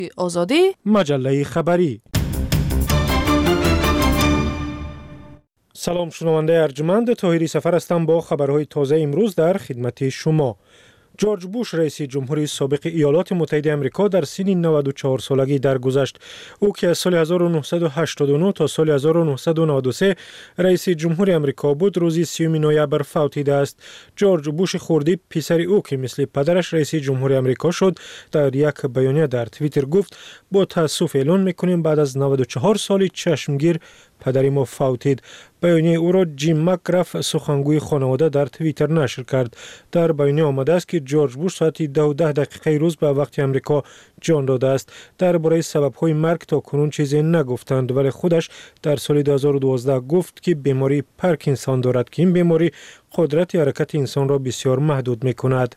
آزادی مجله خبری. سلام شنونده ارجمند، طاهری سفر هستم با خبرهای تازه امروز در خدمت شما. جورج بوش رئیس جمهوری سابق ایالات متحده آمریکا در سن 94 سالگی درگذشت. او که از سال 1989 تا سال 1993 رئیس جمهوری آمریکا بود، روز 30 نوامبر فوتیده است. جورج بوش خردی پسر او که مثل پدرش رئیس جمهوری آمریکا شد، در یک بیانیه در توییتر گفت: با تأسف اعلان میکنیم بعد از 94 سال چشمگیر پدری ما فوتید. بیانیه او را جیم مکگراف، سخنگوی خانواده، در توییتر نشر کرد. در بیانیه آمده است که جورج بوش ساعت 10:10 روز به وقت آمریکا جان داده است. درباره سبب‌های مرگ تا کنون چیزی نگفتند، ولی خودش در سال 2012 گفت که بیماری پارکینسون دارد که این بیماری قدرت حرکت انسان را بسیار محدود می‌کند.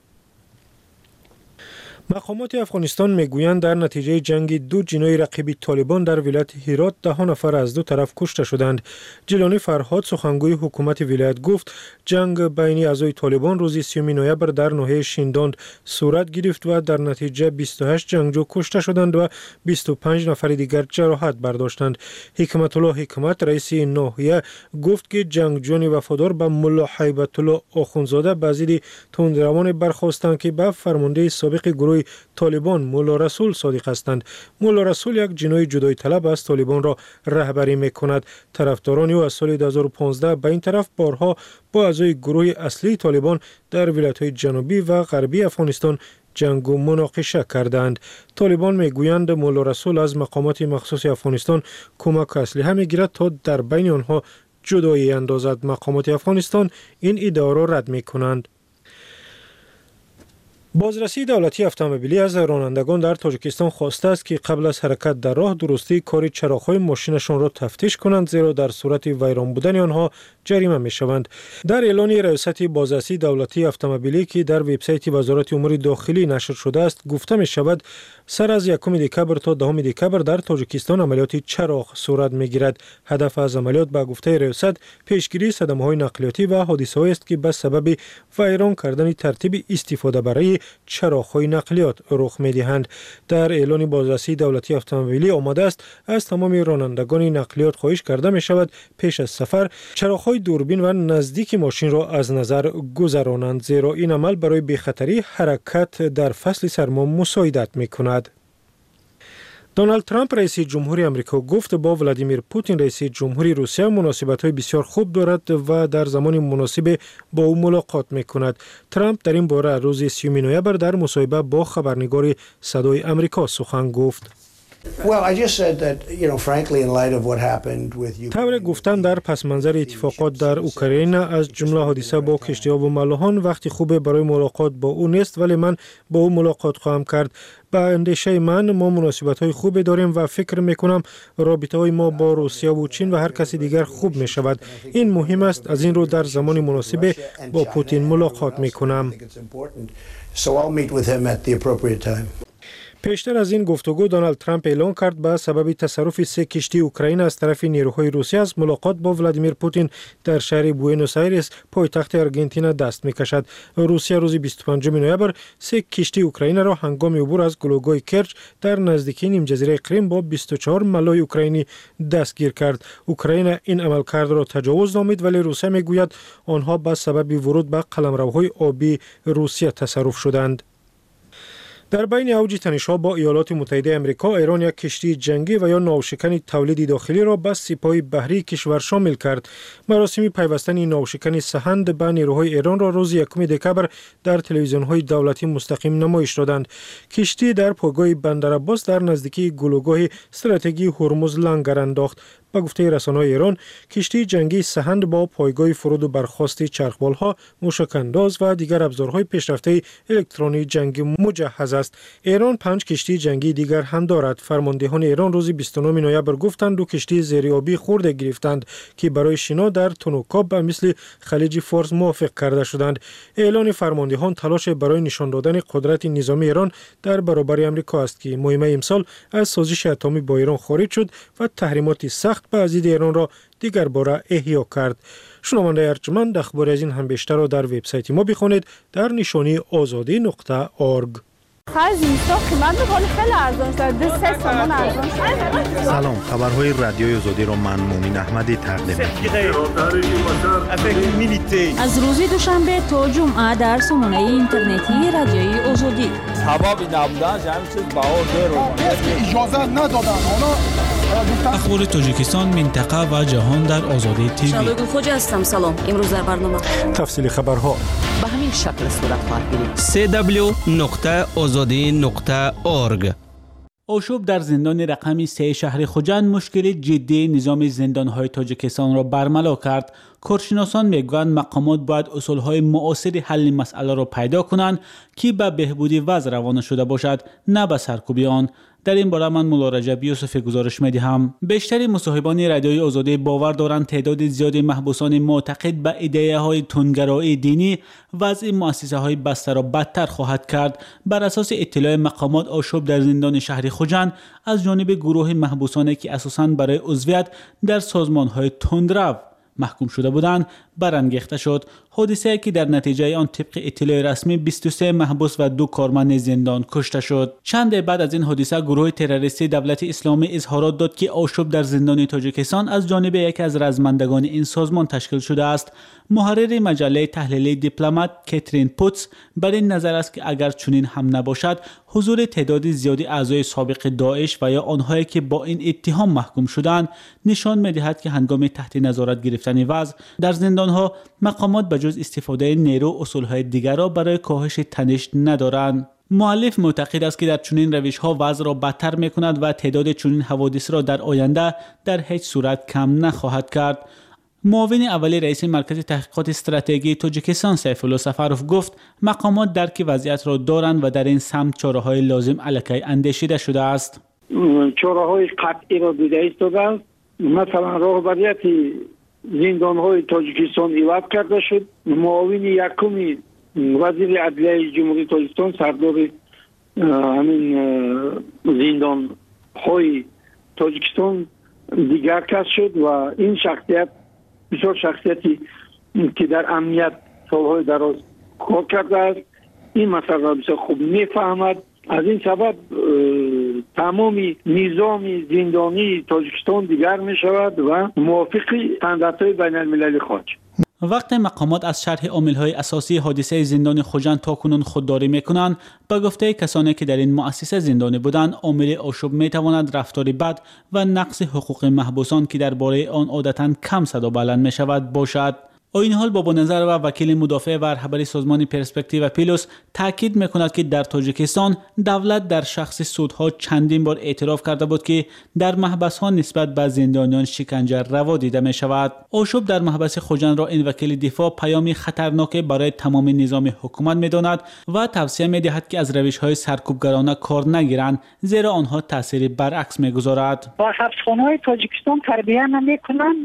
مقامات افغانستان میگویند در نتیجه جنگ دو جناح رقیب طالبان در ولایت هرات 10 نفر از دو طرف کشته شدند. جیلانی فرهاد، سخنگوی حکومت ولایت، گفت جنگ بین اعضای طالبان روز 30 نوامبر در ناحیه شینداند صورت گرفت و در نتیجه 28 جنگجو کشته شدند و 25 نفر دیگر جراحت برداشتند. حکمت الله حکمت، رئیس ناحیه، گفت که جنگجویان وفادار به ملا هیبت الله آخوندزاده به ضد تندروان برخاستند که به فرمانده سابق گروه طالبان ملا رسول صادق هستند. ملا رسول یک جناح جدایی طلب از طالبان را رهبری میکند. طرفداران او از سال 2015 به این طرف بارها با اعضای گروه اصلی طالبان در ولایت‌های جنوبی و غربی افغانستان جنگ و مناقشه کردند. طالبان میگویند ملا رسول از مقامات مخصوص افغانستان کمک اسلحه میگیرد تا در بین آنها جدایی اندازد. مقامات افغانستان این ادعا را رد میکنند. بازرسی دولتی اتومبیلی از رانندگان در تاجیکستان خواسته است که قبل از حرکت در راه درستی کار چراغ‌های ماشینشان را تفتیش کنند، زیرا در صورت ویران بودن آنها جریمه می‌شوند. در اعلان ریاست بازرسی دولتی اتومبیلی که در وبسایت وزارت امور داخلی نشر شده است، گفته می‌شود سر از 1 دکبر تا 10 دکبر در تاجیکستان عملیات چراغ صورت می‌گیرد. هدف از عملیات به گفته ریاست پیشگیری صدمه‌های نقلیاتی و حادثه‌هایی است که به سبب ویران کردن ترتیب استفاده برای چراغ‌های نقلیات رخ می‌دهند. در اعلان بازرسی دولتی اتومبیلی آمده است از تمام رانندگان نقلیات خواهش کرده می‌شود پیش از سفر چراغ‌های دوربین و نزدیک ماشین را از نظر گذرانند، زیرا این عمل برای بی‌خطری حرکت در فصل سرما مساعدت می‌کند. دونالد ترامپ رئیس جمهوری آمریکا گفت با ولادیمیر پوتین رئیس جمهوری روسیه مناسبت‌های بسیار خوب دارد و در زمان مناسب با او ملاقات می‌کند. ترامپ در این باره روز 30 نوامبر در مصاحبه با خبرنگار صدای آمریکا سخن گفت. طور گفتن در پس منظر اتفاقات در اوکراین، از جمله حادثه با کشتی‌ها و ملاحان، وقتی خوبه برای ملاقات با او نیست، ولی من با او ملاقات خواهم کرد. به اندیشه من ما مناسبت‌های خوبی داریم و فکر می‌کنم رابطه‌های ما با روسیه و چین و هر کسی دیگر خوب می‌شود. این مهم است. از این رو در زمان مناسب با پوتین ملاقات می‌کنم. پیشتر از این گفتگو دونالد ترامپ اعلان کرد به سبب تصرف 3 کشتی اوکراین از طرف نیروهای روسیه از ملاقات با ولادیمیر پوتین در شهر بوئنوس آیرس پایتخت آرژانتین دست میکشد. روسیه روز 25 نوامبر 3 کشتی اوکراینی را هنگام عبور از گلوگای کرچ در نزدیکی نیم جزیره کریم با 24 ملای اوکراینی دستگیر کرد. اوکراین این عملکرد را تجاوز نامید، ولی روسیه میگوید آنها به سبب ورود به قلمروهای آبی روسیه تصرف شدند. در بین اوج تنش‌ها با ایالات متحده آمریکا، ایران یک کشتی جنگی و یا ناوشکن تولید داخلی را به سپاه بحری کشور شامل کرد. مراسم پیوستن این ناوشکن سهند به نیروهای ایران را روز 1 دکبر در تلویزیون‌های دولتی مستقیم نمایش دادند. کشتی در پایگاه بندرعباس در نزدیکی گلوگاه استراتژیکی هرمز لنگر انداخت. به گفته رسانه‌های ایران، کشتی جنگی سهند با پایگاه فرود و برخاست چرخبال‌ها، موشک‌انداز و دیگر ابزارهای پیشرفته الکترونی جنگی مجهز است. ایران 5 کشتی جنگی دیگر هم دارد. فرماندهان ایران روز 29 نوامبر گفتند 2 کشتی زیرآبی خرد گرفتند که برای شنا در تونوکاب به مثل خلیج فارس موافق کرده شدند. اعلان فرماندهان تلاش برای نشان دادن قدرت نظامی ایران در برابر آمریکا است که مهمه امسال از سازش اتمی با ایران خارج شد و تحریمات سخت به ضد ایران را دیگر باره احیا کرد. شنونده ارجمند، اخبار از این هم بیشتر را در وبسایت ما بخوانید در نشانی azadi.org. خرج اینستا قیمت میکنه خیلی ارزان شده 3 تومان ارزان شده. سلام، خبرهای رادیوی آزادی رو من مومین احمدی تقدیم می‌کنم. از روز دوشنبه تا جمعه در سامانه اینترنتی رادیوی آزادی. حبابی نبودن همین چیز باور رو اجازه ندادن. اخبار تاجیکستان، منطقه و جهان در آزادی تیوی. شبگون خوج هستم. سلام. امروز در برنامه تفصیل خبرها به همین شکل صورت خواهد گرفت. www.azadi.org. آشوب در زندان رقمی 3 شهر خوجند مشکل جدی نظام زندان‌های تاجیکستان را برملا کرد. کارشناسان میگویند مقامات باید اصول‌های معاصر حل مسئله را پیدا کنند که به بهبودی وضع روانه شده باشد، نه به سرکوبی آن. در این باره من مولا رجب یوسف گزارش می‌دهم. بیشتر مصاحبان رادیوی آزادی باور دارند تعداد زیادی محبوسان معتقد به ایده‌های تندگرایی دینی وضع مؤسسه‌های بسته را بدتر خواهد کرد. بر اساس اطلاع مقامات، آشوب در زندان شهر خوجند از جانب گروه محبوسانی که اساساً برای عضویت در سازمان‌های تندرو محکوم شده بودند برانگیخته شد. حادثه‌ای که در نتیجه آن طبق اطلاع رسمی 23 محبوس و 2 کارمند زندان کشته شد. چند بعد از این حادثه گروه تروریستی دولت اسلامی اظهارات داد که آشوب در زندان تاجیکستان از جانب یکی از رزمندگان این سازمان تشکیل شده است. محرر مجله تحلیلی دیپلمات کاترین پوتس بر این نظر است که اگر چنین هم نباشد، حضور تعداد زیادی اعضای سابق داعش و یا آنهایی که با این اتهام محکوم شدند نشان می‌دهد که هنگام تحت نظارت گرفتن وضع در زندان‌ها مقامات به جز استفاده نیرو اصول‌های دیگر را برای کاهش تنش ندارند. مؤلف معتقد است که در چنین روش‌ها وضع را بدتر می‌کند و تعداد چنین حوادث را در آینده در هیچ صورت کم نخواهد کرد. معاون اولی رئیس مرکز تحقیقات استراتژی تاجیکستان سیف الله سفروف گفت مقامات درک وضعیت را دارند و در این سمت چاره‌های لازم علیه اندیشیده شده است. چاره‌های قطعی را دیده ایستادند. مثلا راهبریت زندان‌های تاجیکستان عوض کرده شد. معاون یکم وزیر عدلیه جمهوری تاجیکستان سردار همین زندان‌های تاجیکستان دیگر کس شد و این شخصیت بسیار شخصیتی که در امنیت سالهای دراز کار کرده است. این مسئله را بسیار خوب میفهمد. از این سبب تمامی نظام زندانی تاجیکستان دیگر می شود و موافق استانداردهای بین المللی خواهد. وقتی مقامات از شرح عامل‌های اساسی حادثه زندان خوجند تاکنون خودداری می‌کنند، به گفته کسانی که در این مؤسسه زندانی بودند، عامل آشوب می‌تواند رفتار بد و نقض حقوق محبوسان که درباره آن عادتاً کم صدا بلند می‌شود باشد. این حال بابا نظر و وکیل مدافع و رهبر سازمان پرسپکتیو پیلوس تاکید می‌کند که در تاجیکستان دولت در شخص سودها چندین بار اعتراف کرده بود که در محبس‌ها نسبت به زندانیان شکنجه روا دیده می‌شود. آشوب در محبس خوجند را این وکیل دفاع پیامی خطرناک برای تمام نظام حکومت می‌داند و توصیه می‌دهد که از روش‌های سرکوبگرانه کار نگیرند، زیرا آنها تأثیر برعکس می‌گذارد. با حبسخانه‌های تاجیکستان تربیت نمی‌کنند،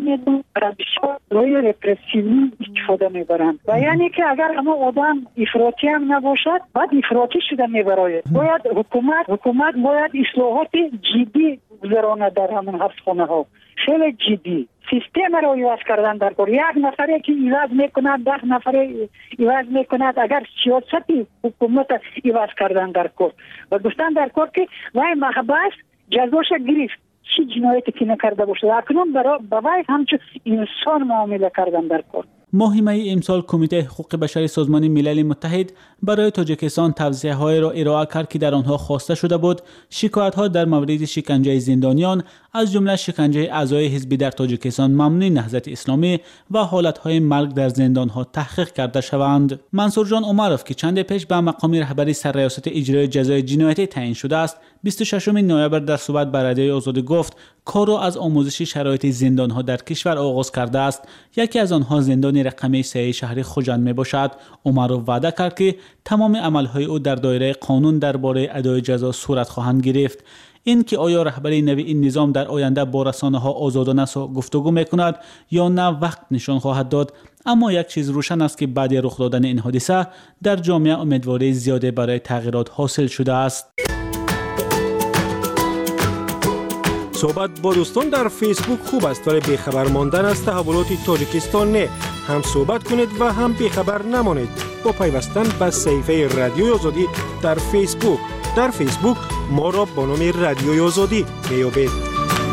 روی رپرسیو استفاده میبرند و یعنی که اگر اما آدم افراطی هم نباشد بعد افراطی شده میبراید. باید حکومت باید اصلاحات جدی گذرانه در همون حبسخانه ها، خیلی جدی سیستم را عوض کردن در کار. یک نفری که عوض میکند 10 نفر عوض میکند. اگر سیاست حکومت عوض کردن در کار و گفتن در کار که وای محبس جزاش گرفت چی جنایتی که نکرده باشد، اکنون برای وای همچون انسان معامله کردن در کار. ماه می امسال کمیته حقوق بشر سازمان ملل متحد برای تاجیکستان توصیه‌های را ارائه کرد که در آنها خواسته شده بود شکایت‌ها در مورد شکنجه زندانیان از جمله شکنجه اعضای حزبی در تاجیکستان ممنوع نهضت اسلامی و حالت‌های مرگ در زندان‌ها تحقیق کرده شوند. منصور جان عمرов که چند پیش به مقام رهبری سرریاست اجرای جزای جنایتی تعیین شده است، 26 نوامبر در صحبت با رادیوی آزادی گفت کار را از آموزش شرایط زندان‌ها در کشور آغاز کرده است. یکی از آنها زندان رقمی 3 شهر خوجند میباشد. عمرov وعده کرد که تمام عملهای او در دایره قانون درباره ادای جزا صورت خواهند گرفت. این که آیا رهبری نوی این نظام در آینده با رسانه‌ها آزادانه گفتگو میکند یا نه وقت نشان خواهد داد. اما یک چیز روشن است که بعد رخ دادن این حادثه در جامعه امیدواری زیاده برای تغییرات حاصل شده است. صحبت با دوستان در فیسبوک خوب است ولی بیخبر ماندن از تحولات تاجیکستان نه. هم صحبت کنید و هم بیخبر نمانید با پیوستن به صفحه رادیوی آزادی در فیسبوک. در فیسبوک ما را با نام رادیوی آزادی میابید.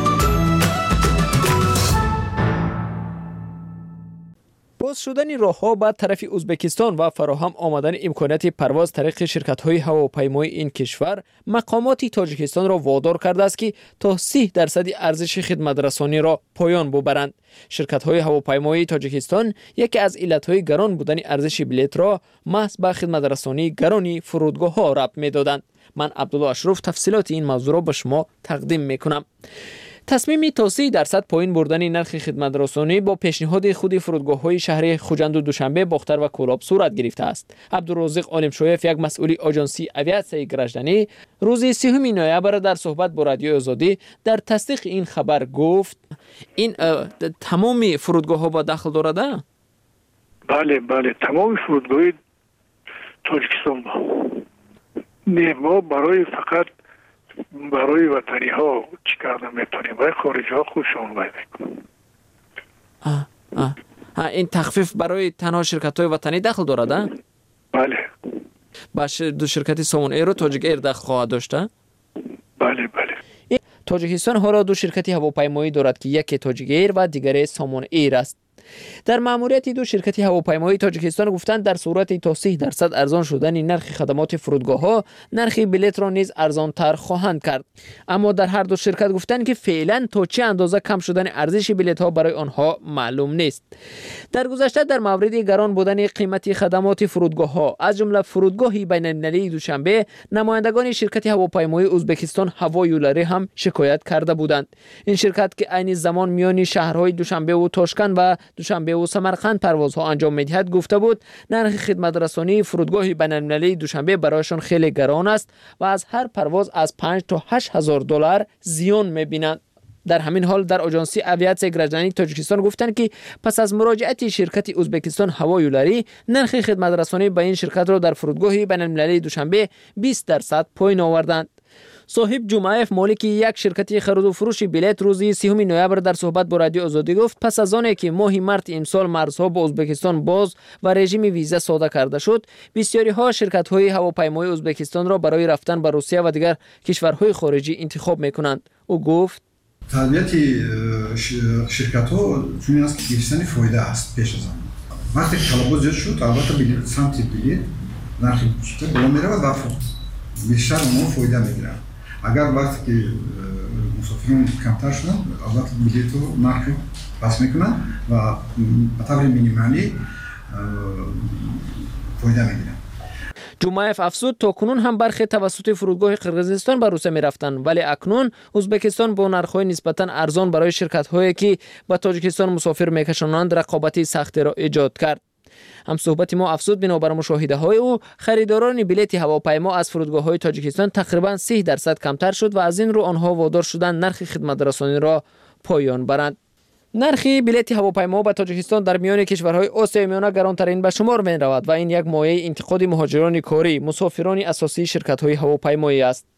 باز شدن راه‌ها به طرف ازبکستان و فراهم آمدن امکانات پرواز طریق شرکت‌های هواپیمایی این کشور مقامات تاجیکستان را وادار کرده است که تا 30% ارزش خدمت‌رسانی را پایان ببرند. شرکت‌های هواپیمایی تاجیکستان یکی از علت‌های گران بودن ارزش بلیط را محض به خدمت‌رسانی گرانی فرودگاه‌ها ربط می‌دادند. من عبدالله اشرف تفصیلات این موضوع را به شما تقدیم می‌کنم. تصمیم تا 30% پایین بردن نرخ خدمت‌رسانی با پیشنهاد خود فرودگاه‌های شهری خوجند و دوشنبه، باختر و کولاب صورت گرفته است. عبدالرزاق عالمشویف، یک مسئول آژانسی اویاسیون گرجدنی، روز 30 نوامبر در صحبت با رادیوی آزادی در تصدیق این خبر گفت این تمام فرودگاه‌ها با داخل دارد؟ بله تمام فرودگاه‌های تاجیکستان نه، ما فقط برای وطنی ها چی کردن میتونیم، برای خارجی ها خودشون باید میکنم. این تخفیف برای تنها شرکت های وطنی داخل دارد؟ بله. باشه، دو شرکتی سامون ایر و تاجیک ایر داخل خواهد داشته؟ بله. تاجیکستان حالا دو شرکتی هواپیمایی دارد که یکی تاجیک ایر و دیگری سامون ایر است. در ماموریت دو شرکت هواپیمایی تاجیکستان گفتند در صورت تا 30% ارزان شدن نرخ خدمات فرودگاه‌ها، نرخ بلیط را نیز ارزان‌تر خواهند کرد. اما در هر دو شرکت گفتند که فعلا تا چه اندازه کم شدن ارزش بلیط‌ها برای آنها معلوم نیست. در گذشته در مورد گران بودن قیمت خدمات فرودگاه‌ها از جمله فرودگاه بین‌المللی دوشنبه، نمایندگان شرکت هواپیمایی ازبکستان هوایولاری هم شکایت کرده بودند. این شرکت که عین زمان میان شهرهای دوشنبه و تاشکند و دوشنبه و سمرقند پروازها انجام می‌دهد گفته بود نرخ خدمت رسانی فرودگاه بین‌المللی دوشنبه برایشان خیلی گران است و از هر پرواز از 5 تا 8 هزار دلار زیان می‌بینند. در همین حال در آژانسی اویاسیون گرجدانی تاجیکستان گفتند که پس از مراجعت شرکت ازبکستان هوایولاری، نرخ خدمت رسانی به این شرکت را در فرودگاه بین‌المللی دوشنبه 20% پایین آوردند. صاحب جمعیف، مالک یک شرکت خرید و فروش بلیط، روز 30 نوامبر در صحبت با رادیو آزادی گفت پس از آنکه که ماه مارس امسال مرزها با ازبکستان باز و رژیم ویزا ساده کرده شد، بسیاری ها شرکت های هواپیمایی ازبکستان را برای رفتن به روسیه و دیگر کشورهای خارجی انتخاب میکنند. او گفت طبیعت شرکت ها چون است که گرفتن فایده است. پیش از آن وقتی طلبات زیاد شد، البته بلیط سمت بلیط نرخ بیشتر بالا میره و بیشتر اونها فایده میگیرن. اگر وقتی که مسافران کمتر شدن، البته بلیط رو نرخ بس میکنن و به طور مینیمالی فایده میگیرن. جمعیف افزود تا کنون هم برخی توسط فرودگاه قرقیزستان به روسیه میرفتند، ولی اکنون ازبکستان با نرخ‌های نسبتاً ارزان برای شرکت‌هایی که به تاجیکستان مسافر میکشانند رقابتی سختی را ایجاد کرد. هم صحبت ما افزود بنابر مشاهده‌های او خریداران بلیط هواپیما از فرودگاه‌های تاجیکستان تقریباً 30% کمتر شد و از این رو آنها وادار شدند نرخ خدمت رسانی را پایان برند. نرخ بلیط هواپیما به تاجیکستان در میان کشورهای آسیای میانه گرانترین به شمار می رود و این یک مایه انتقاد مهاجران کاری، مسافران اساسی شرکت‌های هواپیمایی است.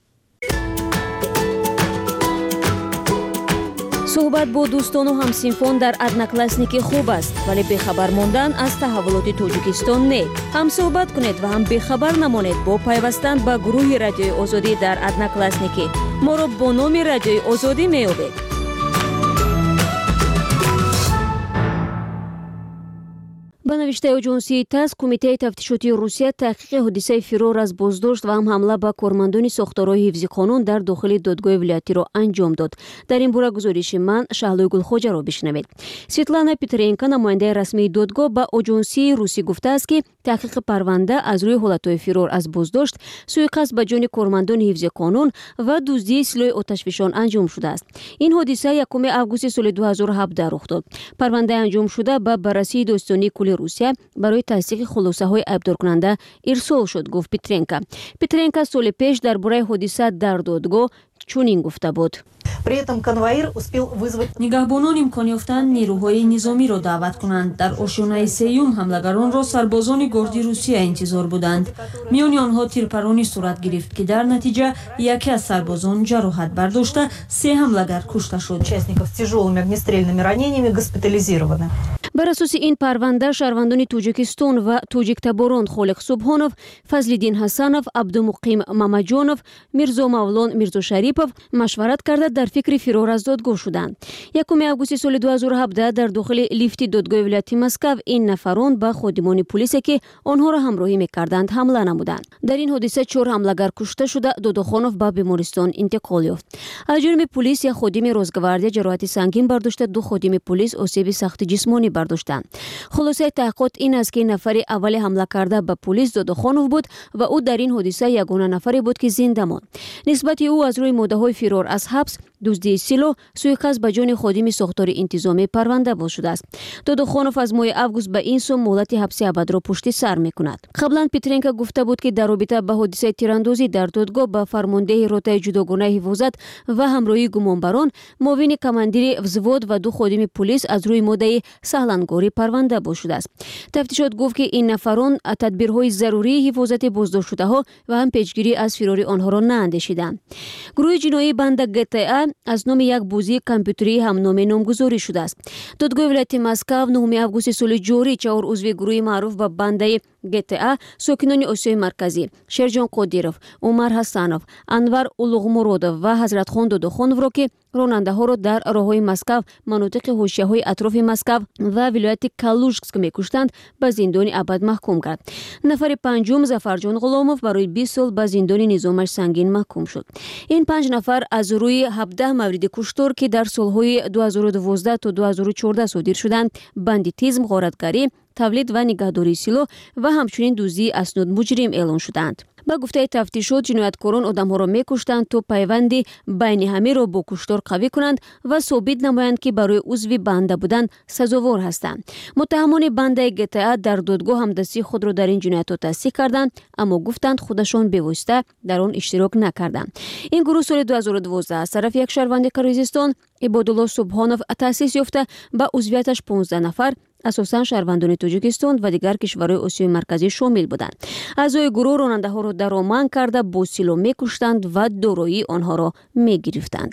صحبت با دوستان و همسینفون در ادناکلاسنیکی خوب است، ولی بخبر ماندن از تحولات تاجیکستان نه. هم صحبت کنید و هم بخبر نمانید با پیوستن به گروه رادیوی آزادی در ادناکلاسنیکی. ما را با نام رادیوی آزادی میابید. با نوشته آژانسی تاس، کمیته تفتیشاتی روسیه تحقیق حادثه فرار از بازداشت و هم حمله به کارمندان ساختارهای حفظ قانون در داخل دادگاه ولایتی را انجام داد. در این باره گزارش من شهلوی گلخوجه را بشنوید. سویتلانا پیترینکا، نماینده رسمی دادگاه، به آژانسی روسی گفته است که تحقیق پرونده از روی حالتهای فرار از بازداشت، سوءقصد به جان کارمندان حفظ قانون و دزدی سلاح آتشفشان انجام شده است. این حادثه 1 آگوست سال 2017 رخ داد. پرونده انجام شده به بررسی داستانی کل روسیه برای تصدیق خلاصه های ابدار کننده ارسال شد، گفت پیترینکا. پیترینکا سال پیش درباره حادثه در دادگاه چنین گفته بود: При этом конвоир успел вызвать... нигаҳбонон имкон ёфтанд нерӯҳои низомиро даъват кунанд. Дар ошёнаи сеюм ҳамлагаронро сарбозони горди Русия интизор буданд. миёни онҳо тирпаронӣ сурат гирифт ки дар натиҷа яке аз сарбозон ҷароҳат бардошта, 3 ҳамлагар кушта шуд. Участников с тяжелыми огнестрельными ранениями госпитализированы. бар асоси ин парванда шаҳрвандони Тоҷикистон ва тоҷиктаборон Холиқ Субҳонов, Фазлиддин Ҳасанов, Абдумуқим Мамаҷонов, Мирзо Мавлон Мирзошарипов машварат карда дар фикри фирор аз додгоҳ шуданд. 1 августи соли 2017 дар дохили лифти додгоҳи вилояти Москав ин нафарон ба ходимони полисе ки онҳоро ҳамроҳӣ мекарданд ҳамла намуданд. дар ин ҳодиса 4 ҳамлагар кушта шуда, Додохонов ба бемористон интиқол ёфт. аз ҷониби полис як ходими Росгвардия ҷароҳати сангин бардошта, 2 ходими полис осеби сахти ҷисмонӣ бардоштанд. хулосаи таҳқиқот ин аст ки нафари аввали ҳамла карда ба полис Додохонов буд ва ӯ дар ин ҳодиса ягона нафаре буд ки зинда монд. нисбати ӯ аз рӯи моддаҳои фирор аз ҳабс, дуздии силоҳ, суиқасд ба ҷони ходими сохтори интизомӣ парванда боз шудааст. Додохонов аз моҳи август ба ин сум моҳлати ҳабси абадро пушти сар мекунад. қаблан Петренко гуфта буд ки дар робита ба ҳодисаи тирандозӣ дар додгоҳ ба фармондеҳи ротаи ҷудогонаи ҳифозат ва ҳамроҳии гумонбарон, муовини командири взвод ва 2 ходими полис аз рӯи моддаи саҳлангорӣ парванда боз шудааст. тафтишот гуфт ки ин нафарон тадбирҳои зарурии ҳифозати боздоштшудаҳо ва ҳам печгирӣ аз фирори онҳоро наандешиданд. гурӯҳи ҷиноии банда GTA аз номи як бозии компютерии ҳамноме номгузорӣ шудааст. додгоҳи вилояти Москав 9 августи соли ҷорӣ 4 узви гурӯҳи маъруф ба бандаи GTA сокинони Осиёи Марказӣ Шерҷон Қодиров, Умар Ҳасанов, Анвар Улуғмуродов ва Ҳазратхон Додохоновро ки ронандаҳоро дар роҳҳои Москав, манотиқи ҳошияҳои атрофи Москав ва вилояти Калужск мекуштанд, ба зиндони абад маҳкум кард. нафари панҷум Зафарҷон Ғуломов барои 20 сол ба зиндони низомаш сангин маҳкум шуд. ин 5 нафар аз рӯи 17 мавриди куштор ки дар солҳои 2012 то 2014 содир шуданд, бандитизм, ғоратгарӣ, тавлид ва нигаҳдории силоҳ ва ҳамчунин дуздии аснод муҷрим эълон шуданд. ба гуфтаи тафтишот, ҷинояткорон одамҳоро мекуштанд то пайванди байни ҳамеро бо куштор қавӣ кунанд ва собит намоянд ки барои узви банда будан сазовор ҳастанд. муттаҳамони бандаи GTA дар додгоҳ ҳамдастии худро дар ин ҷиноятҳо тасдиқ карданд, аммо гуфтанд худашон бевосита дар он иштирок накарданд. ин гурӯҳ соли 2012 аз тарафи як шаҳрванди Қирғизистон, Ибодулло Субҳонов, таъсис ёфта, ба узвияташ 15 нафар асосан шаҳрвандони Тоҷикистон ва дигар кишварҳои Осиёи Марказӣ шомил буданд. аъзои гурӯҳ ронандаҳоро дароман карда бо силоҳ мекуштанд ва дороии онҳоро мегирифтанд.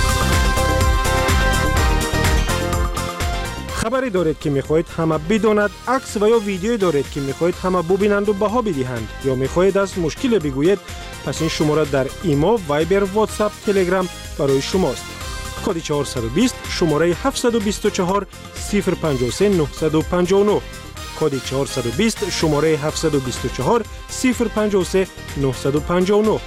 хабаре доред ки мехоҳед ҳама бидонад, акс ва ё видеое доред ки мехоҳед ҳама бубинанду баҳо бидиҳанд ё мехоҳед аз мушкиле бигӯед, пас ин шумора дар имо, Viber, WhatsApp, Telegram барои шумост. коди 420 шумораи 724 053 959, коди 420 шумораи 724 053 959.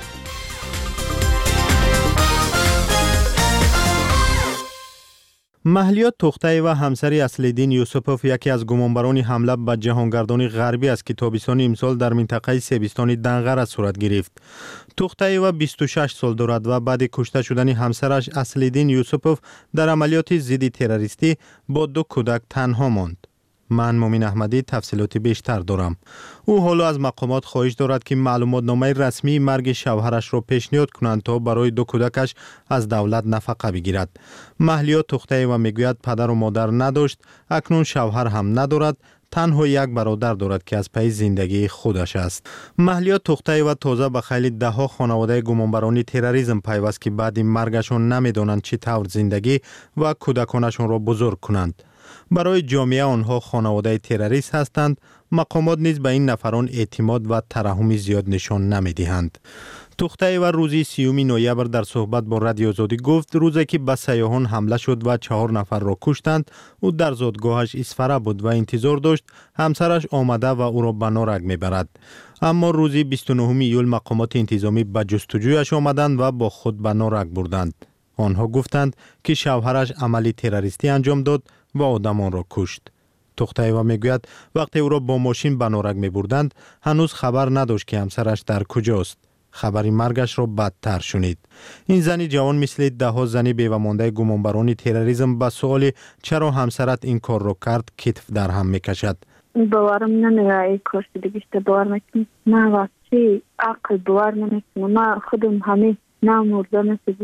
маҳлиё тухтаева ҳамсари Аслиддин Юсупов яке аз гумонбарони ҳамла ба ҷаҳонгардони ғарбӣ аз ки тобистони имсол дар минтақаи себистони Данғара сурат гирифт. тухтаева 26 сол дорад ва баъди кушта шудани ҳамсараш Аслиддин Юсупов дар амалиёти зидди террористӣ бо 2 кӯдак танҳо монд. ман Муъмин Аҳмадӣ тафсилоти бештар дорам. ӯ ҳоло аз мақомот хоҳиш дорад ки маълумотномаи расмии марги шавҳарашро пешниҳод кунанд то барои 2 кӯдакаш аз давлат нафақа бигирад. маҳлиё тухтаева мегӯяд падару модар надошт, акнун шавҳар ҳам надорад, танҳо як бародар дорад ки аз пайи зиндагии худаш аст. маҳлиё тухтаева тоза ба хайли даҳо хонаводаи гумонбарони терроризм пайваст ки баъди маргашон намедонанд чӣ тавр зиндагӣ ва кӯдаконашонро бузург кунанд. барои ҷомеа онҳо хонаводаи террорист ҳастанд, мақомот низ ба ин нафарон эътимод ва тараҳуми зиёд нишон намедиҳанд. тухтаева рӯзи 3 ноябр дар суҳбат бо Радиои Озодӣ гуфт рӯзе ки ба сайёҳон ҳамла шуд ва 4 нафарро куштанд, ӯ дар зодгоҳаш Исфара буд ва интизор дошт ҳамсараш омада ва ӯро ба Норак мебарад. аммо рӯзи 29 июл мақомоти интизомӣ ба ҷустуҷӯяш омаданд ва бо худ ба Норак бурданд. онҳо гуфтанд ки шавҳараш амали террористӣ анҷом дод ва одамонро кушт. тухтаева мегӯяд вақте ӯро бо мошин ба Норак мебурданд, ҳанӯз хабар надошт ки ҳамсараш дар куҷост. хабари маргашро бадтар шунид. ин зани ҷавон мисли даҳо зани бевамондаи гумонбарони терроризм ба суоли чаро ҳамсарат ин корро кард, китф дар ҳам мекашад. باورم نمیره ای کار شده باور میکنم نه وقتی عقل باور نمیکنم. من خودم همه نه مرده نسیدم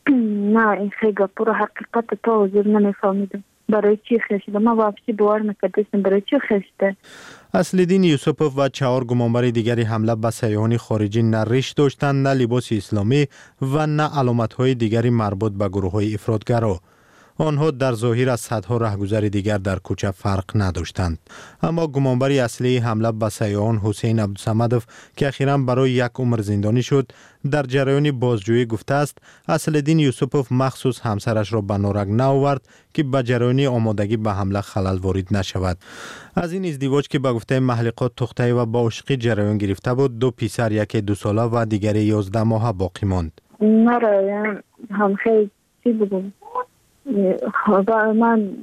نه این خیلی پورا حقیقت تا حضور نمیفهمیدم. برای چی خشته؟ ما واپسی باور نکردیم برای چی خشته؟ اصلدین یوسپوف و 4 گمانبر دیگری حمله به سیاحان خارجی نه ریش داشتند، نه لباس اسلامی و نه علامت‌های دیگری مربوط به گروه‌های افراطگرا. آنها در ظاهر از صدها رهگذر دیگر در کوچه فرق نداشتند. اما گمانبر اصلی حمله به سیاحان حسین عبدالصمدوف که اخیراً برای 1 عمر زندانی شد، در جریان بازجویی گفته است اصلدین یوسپوف مخصوص همسرش را به نارنج نآورد که به جریان آمادگی به حمله خلل وارد نشود. از این ازدواج که به گفته محلقات تخته‌ای و با عشقی جریان گرفته بود، 2 پسر، یکی 2 ساله و دیگری 11 ماهه باقی ماند. مرا هم خیلی چی بگم، من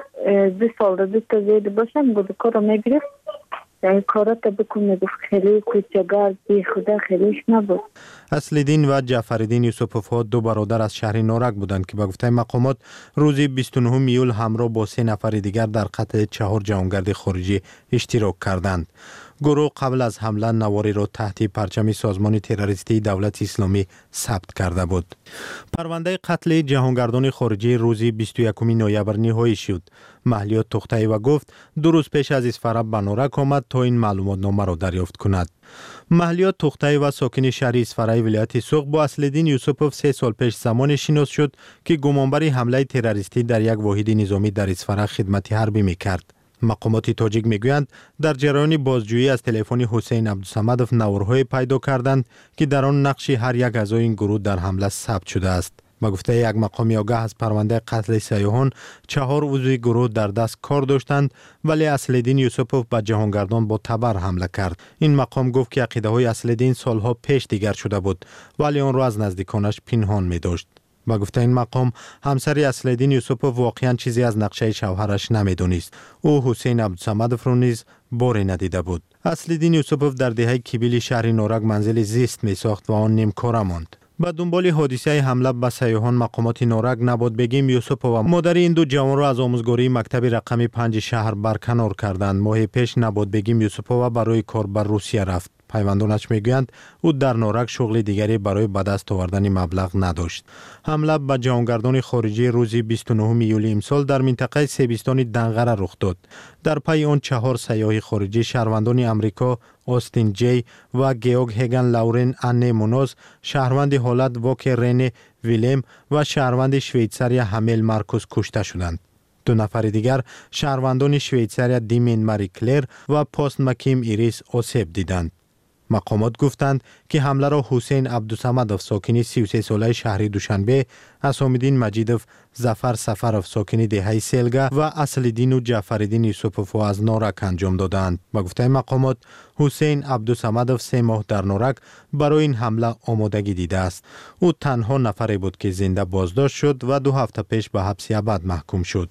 2 سال 2 تا زیاد باشم بود کارو میگرفت، یعنی کارات بکن میگفت خیلی کوچگار بی خدا خیلیش نبود. اصلدین و جعفرالدین یوسپوف ها 2 برادر از شهر نارک بودند که به گفته مقامات روز 29 ایول همراه با 3 نفر دیگر در قتل 4 جوانگرد خارجی اشتراک کردند. گروه قبل از حمله نواری را تحت پرچم سازمان تروریستی دولت اسلامی ثبت کرده بود. پرونده قتل جهانگردان خارجی روز 21 نوامبر نهایی شد. محلیات تخته‌ای و گفت 2 روز پیش از اسفراب به نارک آمد تا این معلومات نامه را دریافت کند. محلیات تخته‌ای و ساکن شهر اسفرای ولایت سوق با اصلدین یوسپوف 3 سال پیش زمان شناس شد که گمانبر حمله تروریستی در یک واحد نظامی در اسفرا خدمت حربی می‌کرد. مقامات تاجیک میگویند در جریان بازجویی از تلفن حسین عبدالصمدوف نوارهای پیدا کردند که در آن نقش هر یک اعضای این گروه در حمله ثبت شده است. به گفته یک مقام آگاه از پرونده قتل سیاحان، 4 عضو گروه در دست کار داشتند، ولی اصلدین یوسپوف به جهانگردان با تبر حمله کرد. این مقام گفت که عقیده های اصلدین سالها پیش دیگر شده بود، ولی آن را از نزدیکانش پنهان می داشت. با گفته این مقام، همسر اصلدین یوسپوف واقعا چیزی از نقشه شوهرش نمیدونست. او حسین عبدالصمدوف را نیز باری ندیده بود. اصلدین یوسپوف در دهه کیبیل شهر نارک منزل زیست می ساخت و آن نیمکاره ماند. با دنبال حادثه حمله به سیاحان مقامات نارک نبود بگیم یوسپوف و مادر این 2 جوان را از آموزگاری مکتب رقم 5 شهر برکنار کردند. ماه پیش نبود بگیم یوسپوف برای کار بر روسیه رفت. پیوندانش میگویند او در نارک شغل دیگری برای به دست آوردن مبلغ نداشت. حمله به جهانگردان خارجی روز 29 ایول امسال در منطقه سیبستان دنغره رخ داد. در پی آن 4 سیاح خارجی شهروندان امریکا آستین جی و گیوگ هگن لورن انه مونوز، شهروند هلند واک رن ویلم و شهروند شویتساریا همیل مارکوس کشته شدند. 2 نفر دیگر شهروندان شویتساریا دیمین ماری کلر و پاست مکیم ایریس آسیب دیدند. مقامات گفتند که حمله را حسین عبدالصمدوف ساکن 33 ساله شهر دوشنبه، حسامالدین مجیدوف، ظفر سفروف ساکن دهه سلگه و اصلدین و جعفرالدین یوسپوف از نارک انجام دادند. با گفته مقامات حسین عبدالصمدوف 3 ماه در نارک برای این حمله آمادگی دیده است. او تنها نفری بود که زنده بازداشت شد و 2 هفته پیش به حبس ابد محکوم شد.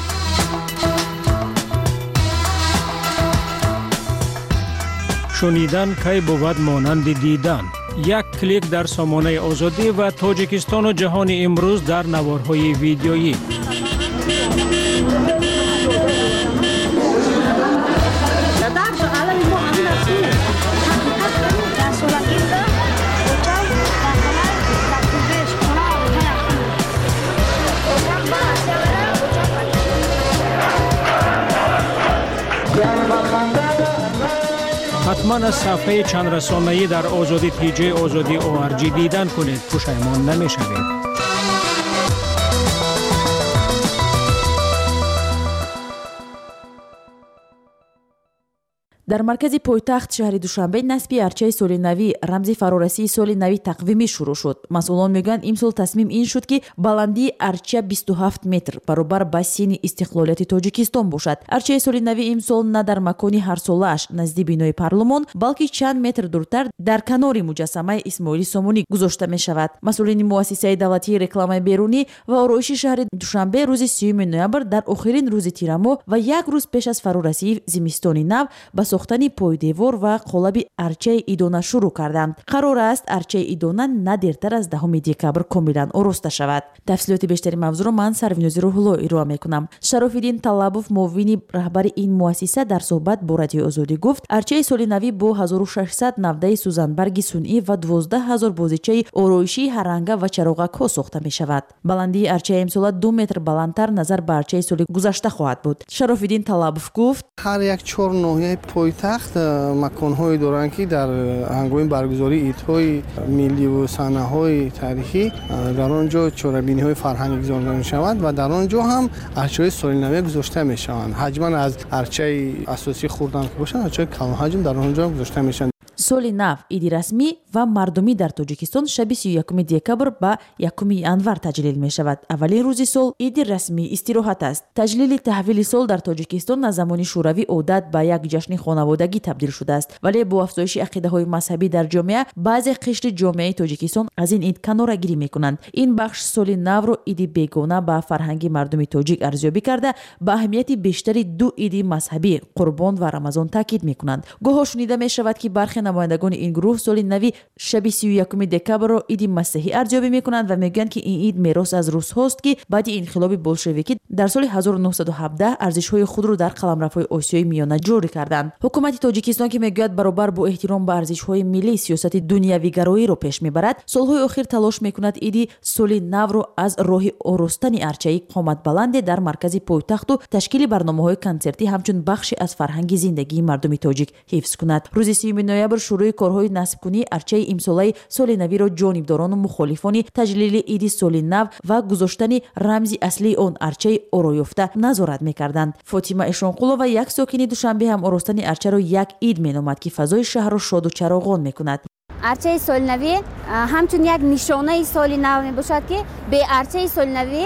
شنیدن کی بود مانند دیدن. 1 کلیک در سامانه آزادی و تاجیکستان و جهان امروز در نوارهای ویدیویی. حتما از صفحه چند رسانه‌ای در آزادی TJ آزادی ORG دیدن کنید. پشیمان نمی‌شوید. در مرکز پایتخت شهر دوشنبه نصب ارچه سال نوی رمز فرارسی سال نوی تقویمی شروع شد. مسئولان میگن امسال تصمیم این شد که بلندی ارچه 27 متر برابر با سین استقلالیت تاجیکستان باشد. ارچه سال نوی امسال نه در مکانی هر سالش نزدیک بینای پارلمان بلکه چند متر دورتر در کنار مجسمه اسماعیل سامونی گذاشته می شود. مسئولین مؤسسه دولتی رکلام بیرونی و آرایشی شهر دوشنبه روز 30 نوامبر در آخرین روز تیر ماه و 1 روز پیش از فرارسی زمستان نو به ساختن پایدیوار و قالب ارچه ایدانه شروع کردند. قرار است ارچه ایدانه نه دیرتر از 10 دکبر کاملا آراسته شود. تفصیلات بیشتری موضوع را من سروینوز روح‌الله ارائه میکنم. شراف‌الدین طلبوف معاون رهبر این مؤسسه در صحبت با رادیو آزادی گفت ارچه سال نوی با 1600 نوده سوزنبرگ صنعی و 12000 بازیچه آرایشی هر رنگ و چراغک ها ساخته می شود. بلندی ارچه امسال 2 متر بلندتر نظر به ارچه سال گذشته خواهد بود. شراف‌الدین طلبوف گفت هر یک 4 ناحیه پایتخت مکان‌های دارند که در هنگام برگزاری عیدهای ملی و صحنه‌های تاریخی در آنجا چهاربینی‌های فرهنگی گذاشته می شود و در آنجا هم ارچه‌های سال نوی گذاشته می شوند. حجما از ارچه اساسی خوردن که باشند ارچه کم حجم در آنجا گذاشته می شوند. سال نو ایدی رسمی و مردمی در تاجیکستان شب 31 دکبر به 1 ینور تجلیل می شود. اولین روز سال ایدی رسمی استراحت است. تجلیل تحویل سال در تاجیکستان از زمان شوروی عادت به یک جشن خانوادگی تبدیل شده است، ولی با افزایش عقیده‌های مذهبی در جامعه بعضی قشر جامعه تاجیکستان از این عید کناره‌گیری می‌کنند. این بخش سال نو را ایدی بیگانه به فرهنگ مردم تاجیک ارزیابی کرده به اهمیت بیشتری دو عید مذهبی قربان و رمضان تاکید می‌کنند. گاهی شنیده می‌شود که برخی نمایندگان این گروه سال نوی شب 31 دکبر را عید مسیحی ارزیابی می‌کنند و میگویند که این عید میراث از روس هاست که بعد انقلاب بولشویکی در سال 1917 ارزش‌های خود را در قلمروهای آسیای میانه جاری کردند. حکومت تاجیکستان که میگوید برابر با احترام به ارزش‌های ملی سیاست دنیوی گرایی را پیش میبرد، سال‌های اخیر تلاش میکند عید سال نو را از راه آراستن ارچه قامت بلند در مرکز پایتخت و تشکیل برنامه‌های کنسرتی همچون بخشی از فرهنگ زندگی مردم تاجیک حفظ کند. روز 30 نوامبر شروع کارهای نصب‌کنی ارچه امساله سال نوی را جانبداران و مخالفان تجلیل عید سال نو و گذاشتن رمز اصلی آن ارچه آرایفته نظارت می‌کردند. فاطمه اشانقولова یک ساکن دوشنبه هم آراستن ارچه را یک عید می‌نامد که فضای شهر را شاد و چراغان می‌کند. ارچه سال نوی همچون یک نشانه سال نو میباشد که به ارچه سال نوی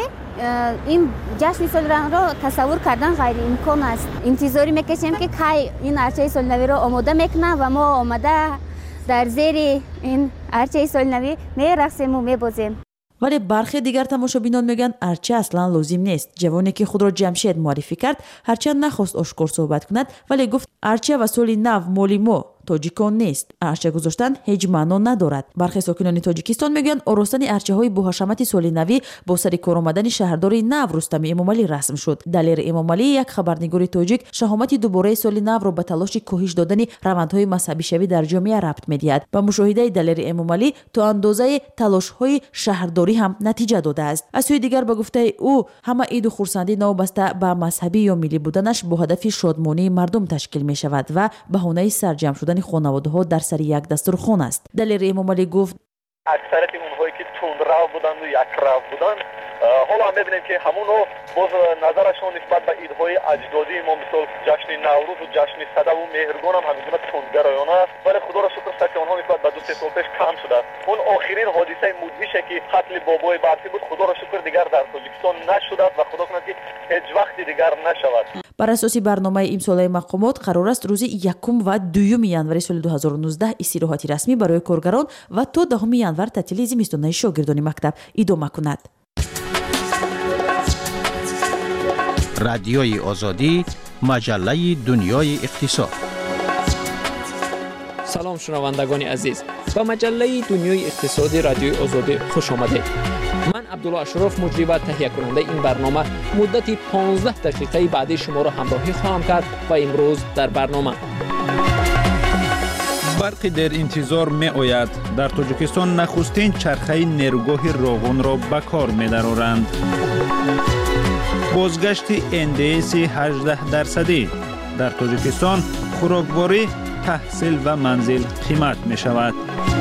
این جشن سال نو را تصور کردن غیر امکان است. انتظاری میکشیم که کی این ارچه سال نوی را آماده میکنه و ما آماده در زیر این ارچه سال نوی میرقصیم و میبازیم. ولی برخی دیگر تماشابینان میگن ارچه اصلا لازم نیست. جوانی که خود را جمشید معرفی کرد هرچند نخواست آشکار صحبت کند ولی گفت ارچه و سال نو مالی ما تاجیکان نیست. ارچه گذاشتن هیچ معنا ندارد. برخی ساکنان تاجیکستان میگن آراستن ارچه های با حشمت سال نوی با سر کار آمدن شهردار نو رستم امامعلی رسم شد. دلیر امامعلی یک خبرنگار تاجیک شهامت دوباره سال نو را به تلاش کاهش دادن روندهای مذهبی شوی در جامعه ربط میدهد. با مشاهده دلیر امامعلی تا اندازه تلاش های شهرداری هم نتیجه داده است. از سوی دیگر به گفته او همه عید و خرسندی نوبسته به مذهبی یا ملی بودنش با هدف شادمانی مردم تشکیل می شود و بهانه سرجم شدن خانواده‌ها در سر یک دسترخوان است. دلیر امامعلی گفت اکثریت اونهایی که تندرو بودند و یک رو بودند حالا هم می‌بینیم که همونو باز نظرشون نسبت به عیدهای اجدادی ما مثل جشن نوروز و جشن صدف و مهرگان هم همینجوری تندگرایانه است، ولی خدا را شکر است که آنها نسبت به 2-3 سال پیش کم شده. اون آخرین حادثه مدهشه که قتل بابای برفی بود خدا را شکر دیگر در تاجیکستان نشده و خدا کنه که هیچ وقت دیگر نشود. بر اساس برنامه امساله مقامات قرار است روز 1 و 2 ینور سال 2019 استراحت رسمی برای کارگران و تا 10 ینور تعطیل زمستانی شاگردان مکتب ادامه کند. رادیوی آزادی، مجله دنیای اقتصاد. سلام شنوندگان عزیز، به مجله دنیای اقتصادی رادیوی آزادی خوش آمدید. من عبدالله اشرف مجری و تهیه کننده این برنامه مدت 15 دقیقه بعد شما را همراهی خواهم کرد و امروز در برنامه برقی در انتظار می آید. در تاجیکستان نخستین چرخه نیروگاه راغون را به کار می درآورند. بازگشت NDS 18% در تاجیکستان خوراکواری، تحصیل و منزل قیمت می شود.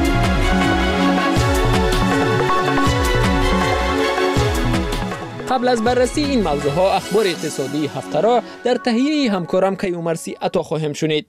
قبل از بررسی این موضوعها اخبار اقتصادی هفته را در تهیه همکارم کیومرسی عطا خواهم شنید.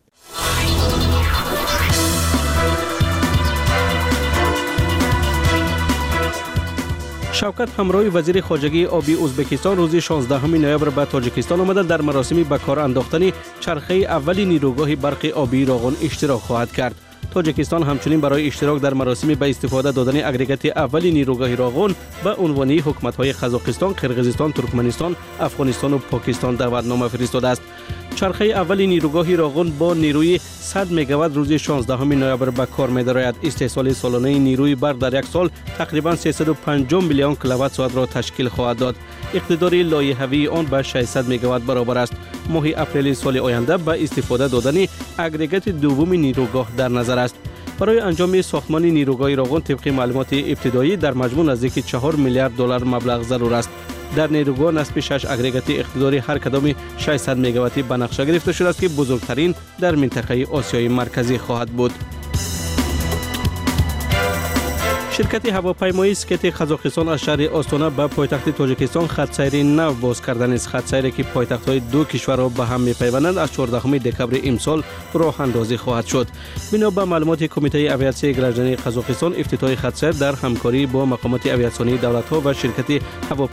شوکت همراه وزیر خارجه آبی ازبکستان روز 16 نوامبر به تاجیکستان آمده در مراسم به کار انداختن چرخه اول نیروگاه برق آبی راغون اشتراک خواهد کرد. تاجیکستان همچنین برای اشتراک در مراسم به استفاده دادن اگریگات اولی نیروگاه راغون به عنوان حکومت‌های قزاقستان، قرقیزستان، ترکمنستان، افغانستان و پاکستان دعوتنامه فرستاده است. چرخه اول نیروگاه راغون با نیروی 100 مگاوات روز 16 نوامبر به کار می‌دارد. استحصال سالانه نیروی برق در یک سال تقریبا 350 میلیون کیلووات ساعت را تشکیل خواهد داد. اقتدار لایحه‌ای آن به 600 مگاوات برابر است. ماه اپریل سال آینده به استفاده دادن اگریگات دوم نیروگاه در نظر است. برای انجام ساختمان نیروگاه راغون طبق معلومات ابتدایی در مجموع نزدیک 4 میلیارد دلار مبلغ ضرور است. در نیروگاه نصب 6 اگریگات اقتداری هر کدام 600 مگاواتی به نقشه گرفته شده است که بزرگترین در منطقه آسیای مرکزی خواهد بود. شرکت هواپیمایی اسکت قزاقستان از شهر آستانه به پایتخت تاجیکستان خط سیر نو باز کردن است. خط سیری که پایتخت‌های دو کشور را به هم می‌پیوندند از 14 دکمبر امسال راه اندازی خواهد شد. بنا به معلومات کمیته اویاسیون گرانجانی قزاقستان، افتتاح خط سیر در همکاری با مقامات اویاسیونی دولت‌ها و شرکت